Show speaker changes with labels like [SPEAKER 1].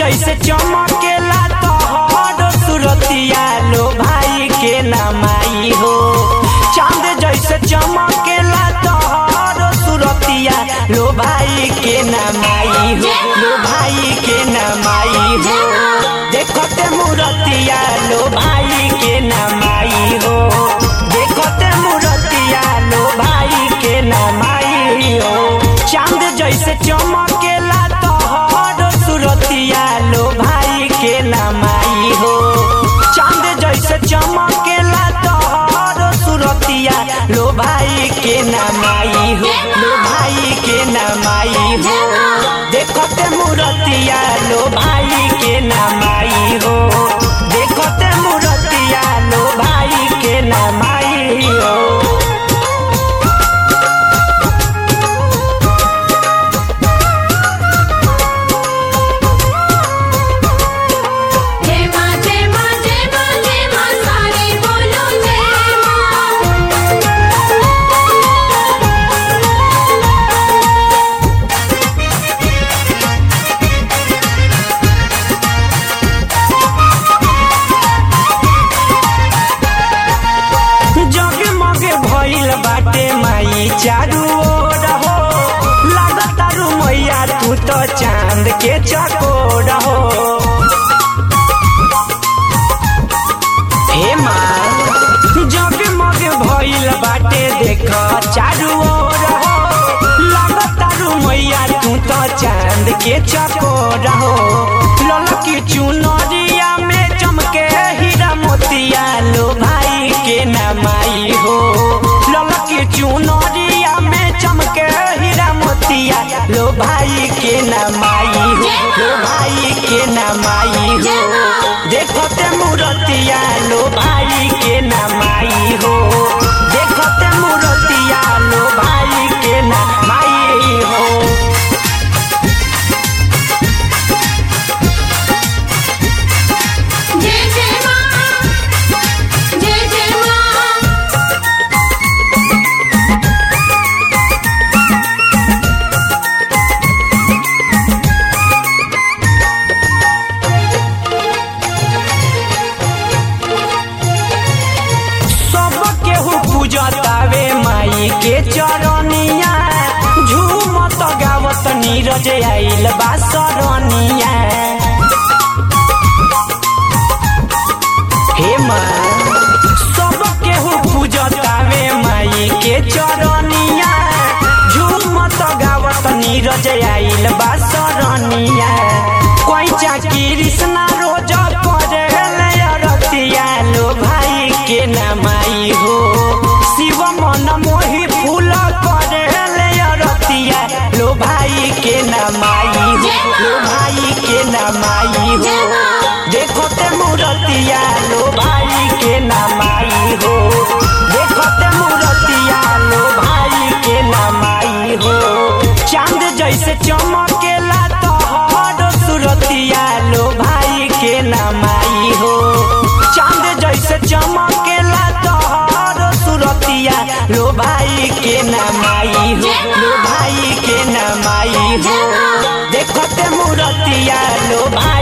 [SPEAKER 1] जैसे चमकेला तोहर सूरतिया लो भाई के नमाई हो। चांद जैसे चमकेला तोहर सूरतिया लो भाई के नमाई हो, लो भाई के नमाई हो। देखते मूरतिया लो भाई के नमाई हो, देखते मूरतिया लो भाई के नमाई हो। चांद जैसे चमकेला तोहर सूरतिया लो भाई के नमाई हो। चांद जैसे चमकेला तोहर सूरतिया लो भाई के नमाई हो, लो भाई के नमाई हो। देखते मूरतिया लो भाई के नमाई हो, देखते मूरतिया लो भाई के नमाई हो। बाटे माई चारू ओर हो, लागतारू मैया तू तो चांद के चकोर हो। हे माँ जगमग भइल बाटे देख चारू ओर हो, लागतारू मैया तू तो चांद के चकोर हो। ललकी चुनरिया में चमके हीरा मोतिया लो भाई के नमाई हो। ललकी चुनरिया में चमके हीरा मोतिया लो भाई के नमाई हो, लो भाई के नमाई हो। देखते मूरतिया लो भाई के नमाई हो, देखते मूरतिया लो भाई के नमाई हो। पूजतावे माई के चरनिया, झूमत गावत नीरज आइल बा सरनिया। हे माँ सब केहू पूजतावे माई के चरनिया, झूमत गावत नीरज आइल बा सरनिया। कोइचा कृष्णा रोज पढ़े अरतिया लो भाई के नमाई हो। शिव मन मोही फूल करे अरतिया लो भाई के नमाई हो, लो भाई के नमाई हो। देखते मूरतिया लो भाई के नमाई हो, देखते मूरतिया लो भाई के नमाई हो। चांद जैसे चमकेला तोहर सूरतिया लो भाई के नमाई हो। चांद जैसे चमकेला तोहर सूरतिया लो भाई के नमाई हो, लो भाई के नमाई हो। देखते मूरतिया लो भाई